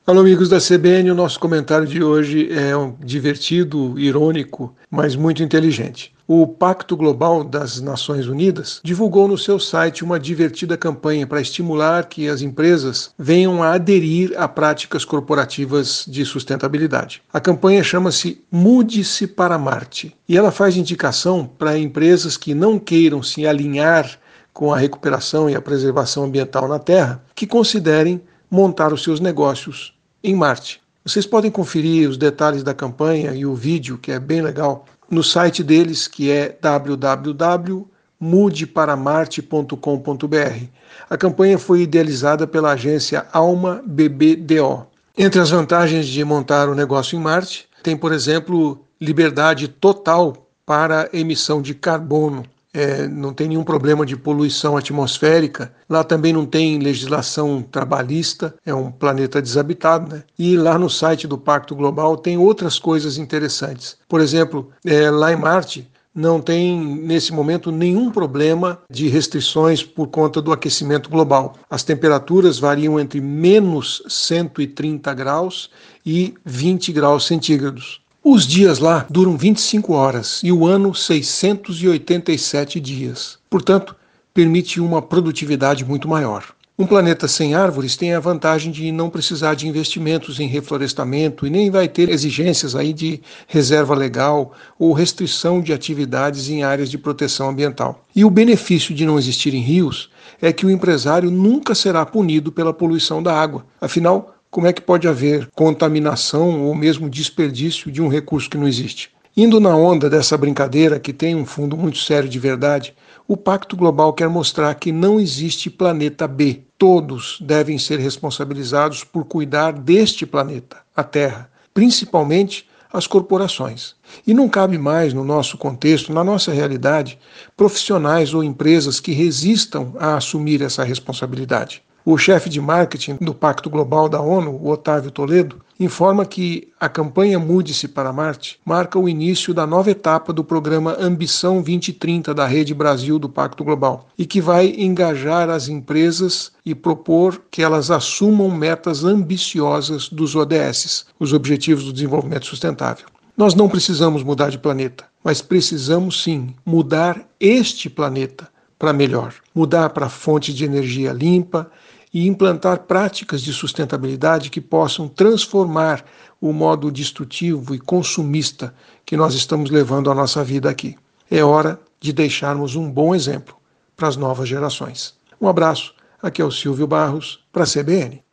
Alô, amigos da CBN, o nosso comentário de hoje é divertido, irônico, mas muito inteligente. O Pacto Global das Nações Unidas divulgou no seu site uma divertida campanha para estimular que as empresas venham a aderir a práticas corporativas de sustentabilidade. A campanha chama-se Mude-se para Marte e ela faz indicação para empresas que não queiram se alinhar com a recuperação e a preservação ambiental na Terra, que considerem montar os seus negócios em Marte. Vocês podem conferir os detalhes da campanha e o vídeo, que é bem legal, no site deles, que é www.mudeparamarte.com.br. A campanha foi idealizada pela agência Alma BBDO. Entre as vantagens de montar o negócio em Marte, tem, por exemplo, liberdade total para emissão de carbono. Não tem nenhum problema de poluição atmosférica. Lá também não tem legislação trabalhista, é um planeta desabitado, né? E lá no site do Pacto Global tem outras coisas interessantes. Por exemplo, lá em Marte não tem, nesse momento, nenhum problema de restrições por conta do aquecimento global. As temperaturas variam entre menos 130 graus e 20 graus centígrados. Os dias lá duram 25 horas e o ano 687 dias. Portanto, permite uma produtividade muito maior. Um planeta sem árvores tem a vantagem de não precisar de investimentos em reflorestamento e nem vai ter exigências aí de reserva legal ou restrição de atividades em áreas de proteção ambiental. E o benefício de não existirem rios é que o empresário nunca será punido pela poluição da água. Afinal, como é que pode haver contaminação ou mesmo desperdício de um recurso que não existe? Indo na onda dessa brincadeira, que tem um fundo muito sério de verdade, o Pacto Global quer mostrar que não existe planeta B. Todos devem ser responsabilizados por cuidar deste planeta, a Terra, principalmente as corporações. E não cabe mais no nosso contexto, na nossa realidade, profissionais ou empresas que resistam a assumir essa responsabilidade. O chefe de marketing do Pacto Global da ONU, o Otávio Toledo, informa que a campanha Mude-se para Marte marca o início da nova etapa do programa Ambição 2030 da Rede Brasil do Pacto Global e que vai engajar as empresas e propor que elas assumam metas ambiciosas dos ODS, os Objetivos do Desenvolvimento Sustentável. Nós não precisamos mudar de planeta, mas precisamos sim mudar este planeta para melhor, mudar para fontes de energia limpa e implantar práticas de sustentabilidade que possam transformar o modo destrutivo e consumista que nós estamos levando a nossa vida aqui. É hora de deixarmos um bom exemplo para as novas gerações. Um abraço, aqui é o Silvio Barros, para a CBN.